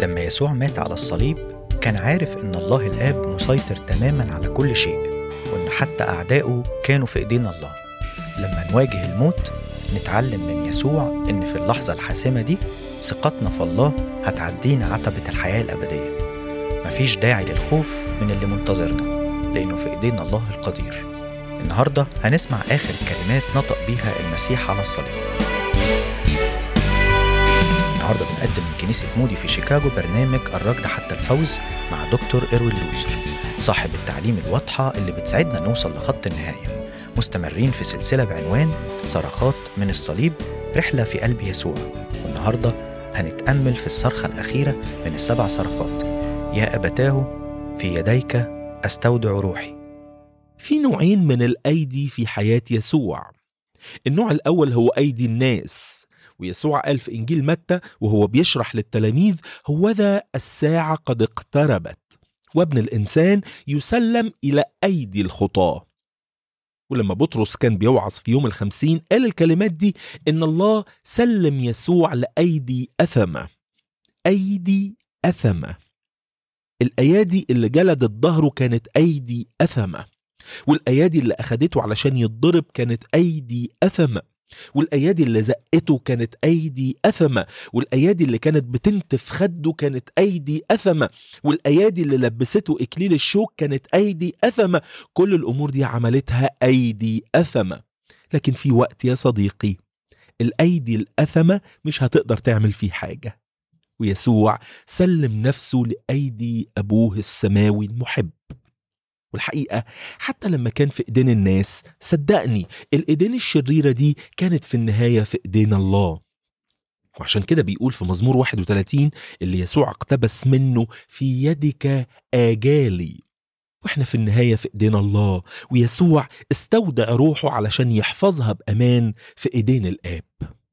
لما يسوع مات على الصليب كان عارف إن الله الآب مسيطر تماماً على كل شيء، وإن حتى أعدائه كانوا في إيدين الله. لما نواجه الموت نتعلم من يسوع إن في اللحظة الحاسمة دي ثقتنا في الله هتعدينا عتبة الحياة الأبدية. مفيش داعي للخوف من اللي منتظرنا، لأنه في إيدين الله القدير. النهاردة هنسمع آخر كلمات نطق بيها المسيح على الصليب. النهاردة بنقدم من كنيسة مودي في شيكاغو برنامج الركض حتى الفوز مع دكتور إروين لوتسر، صاحب التعليم الواضحة اللي بتساعدنا نوصل لخط النهاية. مستمرين في سلسلة بعنوان صرخات من الصليب، رحلة في قلب يسوع. والنهاردة هنتأمل في الصرخة الأخيرة من ال7 صرخات: يا أبتاه في يديك أستودع روحي. في نوعين من الأيدي في حياة يسوع. النوع الأول هو أيدي الناس، ويسوع قال في إنجيل متى وهو بيشرح للتلاميذ: هوذا الساعة قد اقتربت وابن الإنسان يسلم إلى أيدي الخطاة. ولما بطرس كان بيوعظ في يوم 50 قال الكلمات دي: إن الله سلم يسوع لأيدي أثمة. أيدي أثمة. الأيادي اللي جلدت ظهره كانت أيدي أثمة، والأيادي اللي أخدته علشان يتضرب كانت أيدي أثمة، والأيادي اللي زقته كانت أيدي أثمة، والأيادي اللي كانت بتنتف خده كانت أيدي أثمة، والأيادي اللي لبسته إكليل الشوك كانت أيدي أثمة. كل الأمور دي عملتها أيدي أثمة. لكن في وقت يا صديقي الأيدي الأثمة مش هتقدر تعمل فيه حاجة، ويسوع سلم نفسه لأيدي أبوه السماوي المحب. والحقيقة حتى لما كان في إيدين الناس، صدقني الإيدين الشريرة دي كانت في النهاية في إيدين الله. وعشان كده بيقول في مزمور 31 اللي يسوع اقتبس منه: في يدك آجالي. وإحنا في النهاية في إيدين الله، ويسوع استودع روحه علشان يحفظها بأمان في إيدين الآب.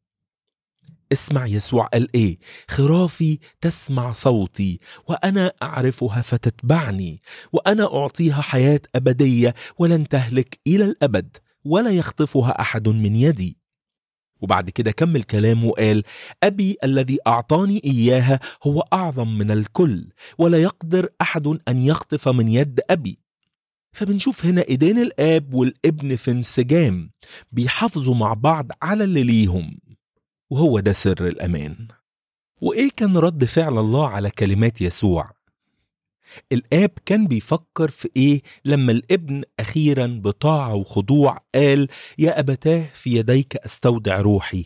اسمع يسوع قال ايه: خرافي تسمع صوتي وأنا أعرفها فتتبعني، وأنا أعطيها حياة أبدية ولن تهلك إلى الأبد، ولا يخطفها أحد من يدي. وبعد كده كمل كلامه وقال: أبي الذي أعطاني إياها هو أعظم من الكل، ولا يقدر أحد أن يخطف من يد أبي. فبنشوف هنا إيدين الآب والابن في انسجام، بيحافظوا مع بعض على اللي ليهم، وهو ده سر الأمان. وإيه كان رد فعل الله على كلمات يسوع؟ الآب كان بيفكر في إيه لما الابن أخيرا بطاعة وخضوع قال: يا أبتاه في يديك أستودع روحي؟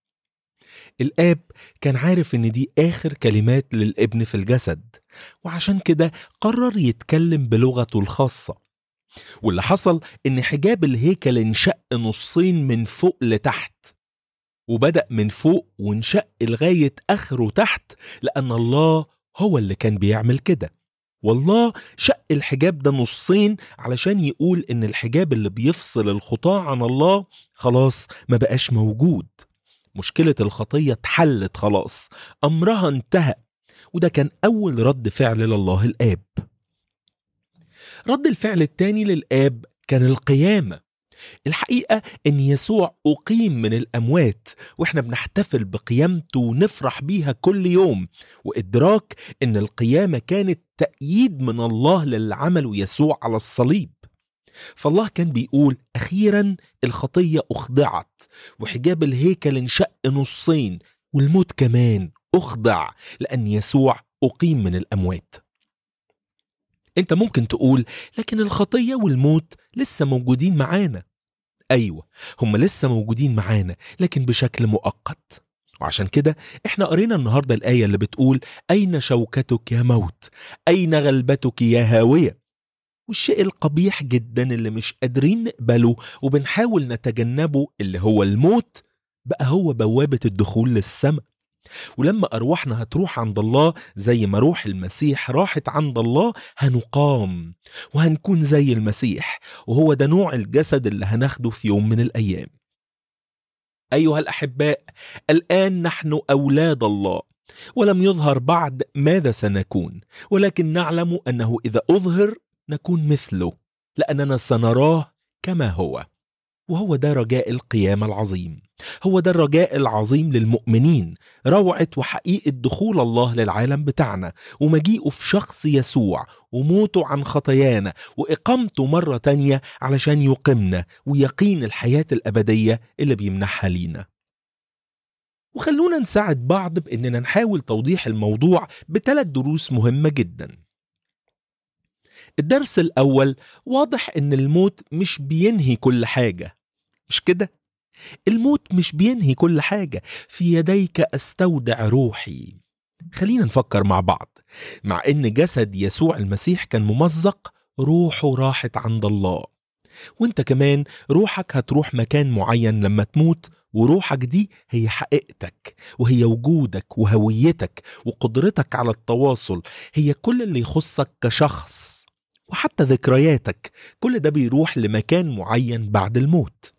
الآب كان عارف إن دي آخر كلمات للابن في الجسد، وعشان كده قرر يتكلم بلغته الخاصة. واللي حصل إن حجاب الهيكل انشق نصين من فوق لتحت، وبدأ من فوق وانشق لغاية آخره تحت، لأن الله هو اللي كان بيعمل كده. والله شق الحجاب ده نصين علشان يقول إن الحجاب اللي بيفصل الخطاة عن الله خلاص ما بقاش موجود. مشكلة الخطية اتحلت خلاص، أمرها انتهى. وده كان أول رد فعل لله الآب. رد الفعل التاني للآب كان القيامة. الحقيقة إن يسوع أقيم من الأموات، وإحنا بنحتفل بقيامته ونفرح بيها كل يوم، وإدراك إن القيامة كانت تأييد من الله للعمل يسوع على الصليب. فالله كان بيقول: أخيرا الخطية أخضعت، وحجاب الهيكل انشق نصين، والموت كمان أخضع لأن يسوع أقيم من الأموات. أنت ممكن تقول: لكن الخطية والموت لسه موجودين معانا. أيوة، هم لسه موجودين معانا، لكن بشكل مؤقت. وعشان كده احنا قرينا النهاردة الآية اللي بتقول: أين شوكتك يا موت؟ أين غلبتك يا هاوية؟ والشيء القبيح جدا اللي مش قادرين نقبله وبنحاول نتجنبه، اللي هو الموت، بقى هو بوابة الدخول للسماء. ولما أرواحنا هتروح عند الله زي ما روح المسيح راحت عند الله، هنقام وهنكون زي المسيح، وهو ده نوع الجسد اللي هناخده في يوم من الأيام. أيها الأحباء، الآن نحن أولاد الله، ولم يظهر بعد ماذا سنكون، ولكن نعلم أنه إذا أظهر نكون مثله، لأننا سنراه كما هو. وهو ده رجاء القيامة العظيم. هو ده الرجاء العظيم للمؤمنين، روعة وحقيقة دخول الله للعالم بتاعنا ومجيئه في شخص يسوع وموته عن خطايانا وإقامته مرة تانية علشان يقيمنا، ويقين الحياة الأبدية اللي بيمنحها لينا. وخلونا نساعد بعض بأننا نحاول توضيح الموضوع ب3 دروس مهمة جدا. الدرس الأول، واضح أن الموت مش بينهي كل حاجة، مش كده؟ الموت مش بينهي كل حاجة. في يديك أستودع روحي. خلينا نفكر مع بعض. مع أن جسد يسوع المسيح كان ممزق، روحه راحت عند الله، وانت كمان روحك هتروح مكان معين لما تموت، وروحك دي هي حقيقتك وهي وجودك وهويتك وقدرتك على التواصل، هي كل اللي يخصك كشخص، وحتى ذكرياتك، كل ده بيروح لمكان معين بعد الموت.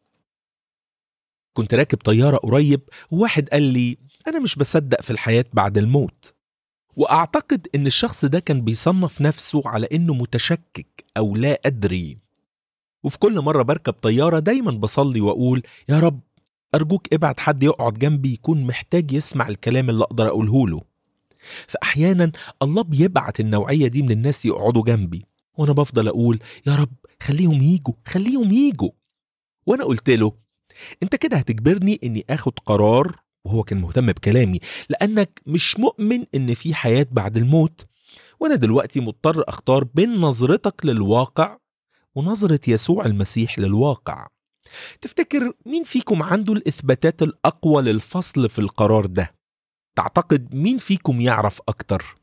كنت راكب طيارة قريب، وواحد قال لي أنا مش بصدق في الحياة بعد الموت، وأعتقد إن الشخص ده كان بيصنف نفسه على إنه متشكك أو لا أدري. وفي كل مرة بركب طيارة دايما بصلي وأقول يا رب أرجوك ابعت حد يقعد جنبي يكون محتاج يسمع الكلام اللي أقدر أقوله له. فأحيانا الله بيبعت النوعية دي من الناس يقعدوا جنبي، وأنا بفضل أقول يا رب خليهم ييجوا. وأنا قلت له أنت كده هتجبرني إني أخد قرار، وهو كان مهتم بكلامي، لأنك مش مؤمن إن في حياة بعد الموت، وأنا دلوقتي مضطر أختار بين نظرتك للواقع ونظرة يسوع المسيح للواقع. تفتكر مين فيكم عنده الإثباتات الأقوى للفصل في القرار ده؟ تعتقد مين فيكم يعرف أكتر؟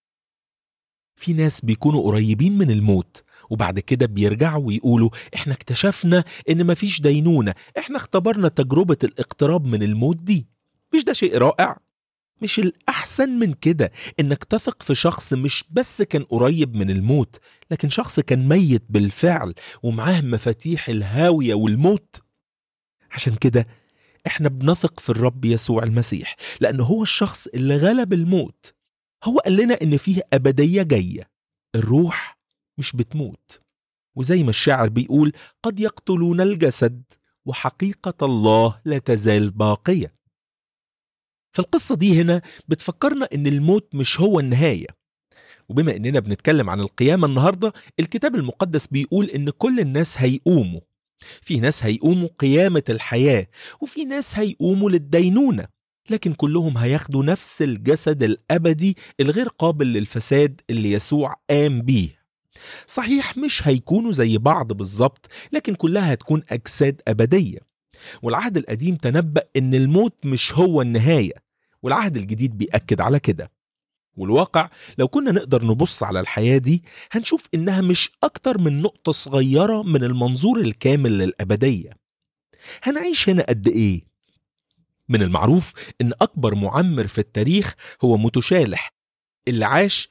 في ناس بيكونوا قريبين من الموت وبعد كده بيرجعوا ويقولوا احنا اكتشفنا ان مفيش دينونة، احنا اختبرنا تجربة الاقتراب من الموت دي. مش ده شيء رائع؟ مش الأحسن من كده إنك تثق في شخص مش بس كان قريب من الموت، لكن شخص كان ميت بالفعل ومعاه مفاتيح الهاوية والموت؟ عشان كده إحنا بنثق في الرب يسوع المسيح، لأنه هو الشخص اللي غلب الموت. هو قال لنا إن فيه أبدية جاية، الروح مش بتموت، وزي ما الشاعر بيقول قد يقتلون الجسد وحقيقة الله لا تزال باقية. فالقصة دي هنا بتفكرنا إن الموت مش هو النهاية. وبما إننا بنتكلم عن القيامة النهاردة، الكتاب المقدس بيقول إن كل الناس هيقوموا. في ناس هيقوموا قيامة الحياة، وفي ناس هيقوموا للدينونة، لكن كلهم هياخدوا نفس الجسد الأبدي الغير قابل للفساد اللي يسوع قام بيه. صحيح مش هيكونوا زي بعض بالظبط، لكن كلها هتكون أجساد أبدية. والعهد القديم تنبأ إن الموت مش هو النهاية، والعهد الجديد بيأكد على كده. والواقع لو كنا نقدر نبص على الحياة دي هنشوف إنها مش أكتر من نقطة صغيرة من المنظور الكامل للأبدية. هنعيش هنا قد إيه؟ من المعروف إن أكبر معمر في التاريخ هو متشالح اللي عاش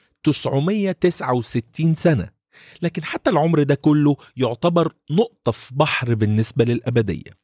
969 سنة، لكن حتى العمر ده كله يعتبر نقطة في بحر بالنسبة للأبدية.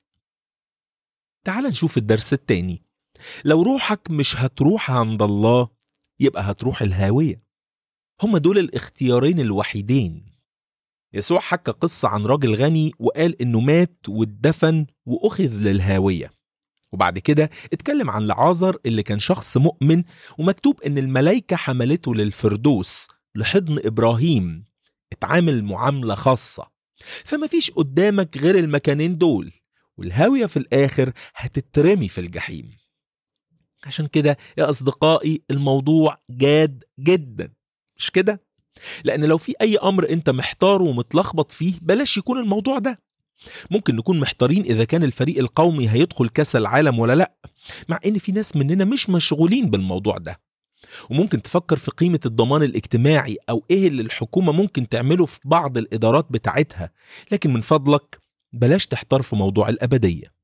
تعال نشوف الدرس التاني. لو روحك مش هتروح عند الله يبقى هتروح الهاوية. هما دول الاختيارين الوحيدين. يسوع حكى قصة عن راجل غني وقال إنه مات واتدفن وأخذ للهاوية، وبعد كده اتكلم عن لعازر اللي كان شخص مؤمن، ومكتوب إن الملائكة حملته للفردوس لحضن إبراهيم، اتعامل معاملة خاصة. فما فيش قدامك غير المكانين دول، والهاوية في الآخر هتترمي في الجحيم. عشان كده يا أصدقائي الموضوع جاد جدا، مش كده؟ لأن لو في أي أمر أنت محتار ومتلخبط فيه بلاش يكون الموضوع ده. ممكن نكون محتارين إذا كان الفريق القومي هيدخل كأس العالم ولا لأ، مع إن في ناس مننا مش مشغولين بالموضوع ده. وممكن تفكر في قيمة الضمان الاجتماعي أو إيه اللي الحكومة ممكن تعمله في بعض الإدارات بتاعتها، لكن من فضلك بلاش تحتار في موضوع الأبدية.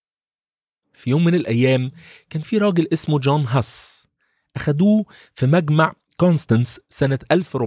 في يوم من الأيام كان في راجل اسمه جون هاس، أخدوه في مجمع كونستانس سنة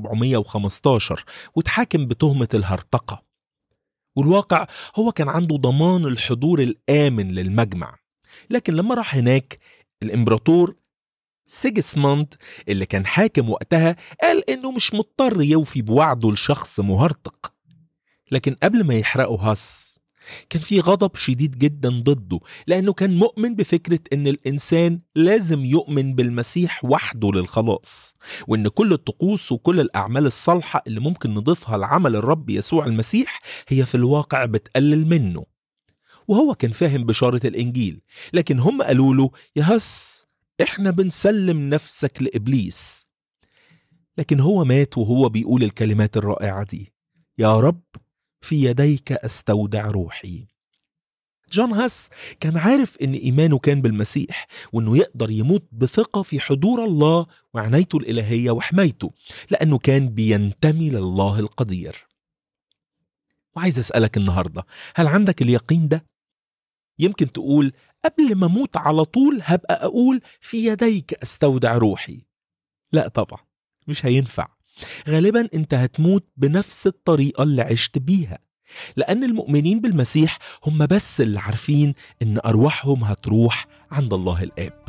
1415 واتحاكم بتهمة الهرطقة. والواقع هو كان عنده ضمان الحضور الآمن للمجمع، لكن لما راح هناك الإمبراطور سيجسموند اللي كان حاكم وقتها قال إنه مش مضطر يوفي بوعده لشخص مهرطق. لكن قبل ما يحرقوا هاس كان في غضب شديد جدا ضده، لأنه كان مؤمن بفكرة أن الإنسان لازم يؤمن بالمسيح وحده للخلاص، وأن كل الطقوس وكل الأعمال الصالحة اللي ممكن نضيفها لعمل الرب يسوع المسيح هي في الواقع بتقلل منه. وهو كان فاهم بشارة الإنجيل، لكن هم قالوا له يهس إحنا بنسلم نفسك لإبليس. لكن هو مات وهو بيقول الكلمات الرائعة دي: يا رب في يديك أستودع روحي. جون هاس كان عارف إن إيمانه كان بالمسيح، وإنه يقدر يموت بثقة في حضور الله وعنايته الإلهية وحمايته، لأنه كان بينتمي لله القدير. وعايز أسألك النهاردة، هل عندك اليقين ده؟ يمكن تقول قبل ما أموت على طول هبقى أقول في يديك أستودع روحي. لا طبعا، مش هينفع. غالبا أنت هتموت بنفس الطريقة اللي عشت بيها، لأن المؤمنين بالمسيح هم بس اللي عارفين إن أرواحهم هتروح عند الله الآب.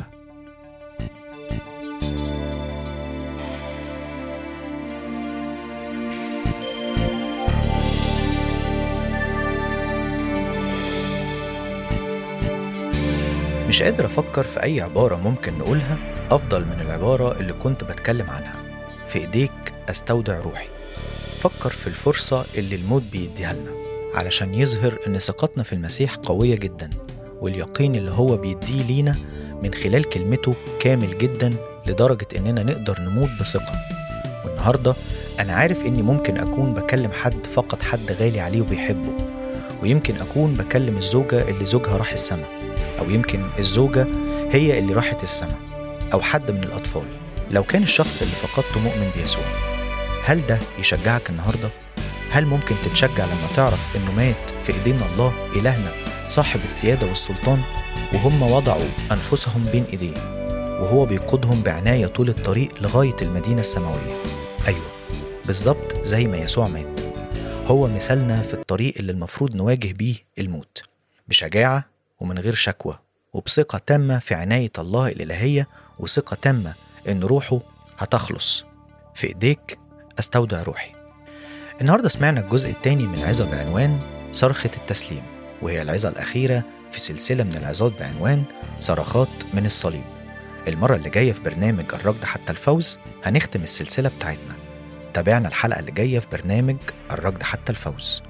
مش قادر أفكر في أي عبارة ممكن نقولها أفضل من العبارة اللي كنت بتكلم عنها: في إيديك أستودع روحي. فكر في الفرصة اللي الموت بيديها لنا علشان يظهر إن ثقتنا في المسيح قوية جدا، واليقين اللي هو بيديه لينا من خلال كلمته كامل جدا لدرجة إننا نقدر نموت بثقة. والنهاردة أنا عارف إني ممكن أكون بكلم حد فقط حد غالي عليه وبيحبه، ويمكن أكون بكلم الزوجة اللي زوجها راح السما، أو يمكن الزوجة هي اللي راحت السما، أو حد من الأطفال. لو كان الشخص اللي فقدته مؤمن بيسوع، هل ده يشجعك النهاردة؟ هل ممكن تتشجع لما تعرف إنه مات في إيدين الله إلهنا صاحب السيادة والسلطان، وهم وضعوا أنفسهم بين إيديه وهو بيقودهم بعناية طول الطريق لغاية المدينة السماوية؟ أيوة، بالظبط زي ما يسوع مات. هو مثالنا في الطريق اللي المفروض نواجه بيه الموت بشجاعة ومن غير شكوى، وبثقة تامة في عناية الله الإلهية، وثقة تامة إن روحه هتخلص. في إيديك أستودع روحي. النهاردة سمعنا الجزء الثاني من عظة بعنوان صرخة التسليم، وهي العظة الأخيرة في سلسلة من العظات بعنوان صرخات من الصليب. المرة اللي جاية في برنامج الركض حتى الفوز هنختم السلسلة بتاعتنا. تابعنا الحلقة اللي جاية في برنامج الركض حتى الفوز.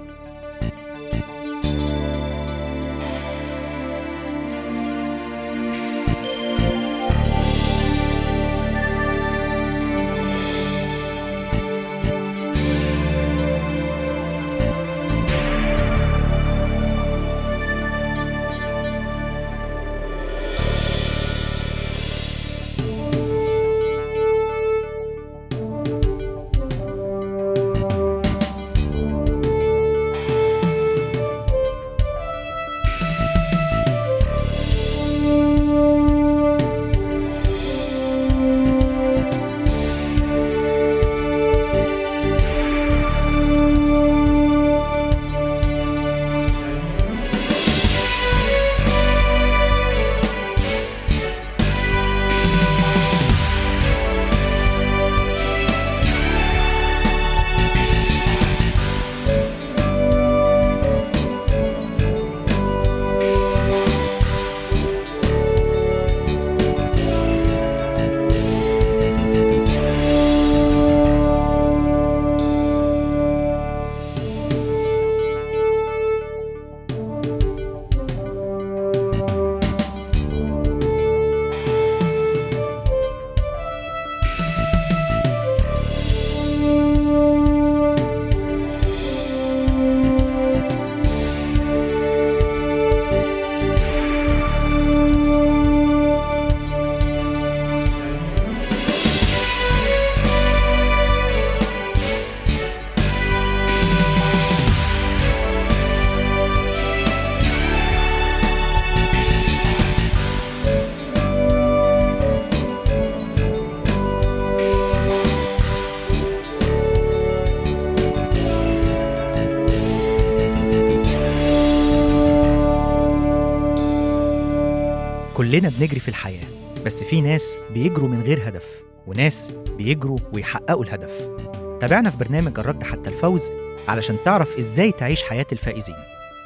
كلنا بنجري في الحياة، بس في ناس بيجروا من غير هدف، وناس بيجروا ويحققوا الهدف. تابعنا في برنامج الركض حتى الفوز علشان تعرف إزاي تعيش حياة الفائزين.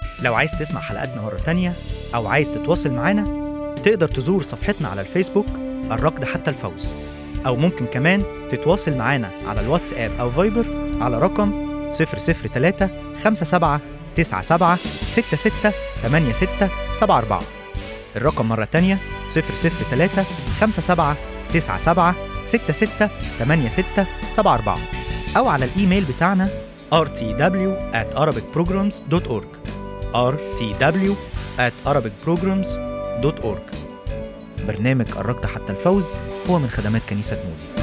لو عايز تسمع حلقاتنا مرة تانية أو عايز تتواصل معانا، تقدر تزور صفحتنا على الفيسبوك الركض حتى الفوز، أو ممكن كمان تتواصل معانا على الواتساب أو فايبر على رقم 003 57 97 66 86 74. الرقم مرة تانية 003 57 97 66 86 74، أو على الإيميل بتاعنا rtw@arabicprograms.org rtw@arabicprograms.org. برنامج الركض حتى الفوز هو من خدمات كنيسة مودي.